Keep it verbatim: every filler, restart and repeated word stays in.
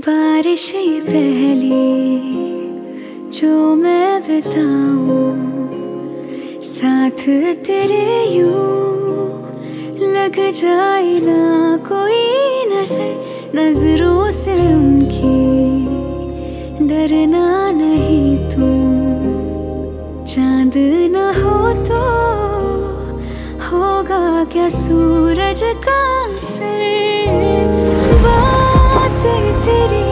बारिश ये पहली जो मैं बिताऊं साथ तेरे, यूं लग जाए ना कोई नजर, नजरों से उनकी डरना नहीं तुम। चांद ना हो तो होगा क्या सूरज का असर, बातें तेरी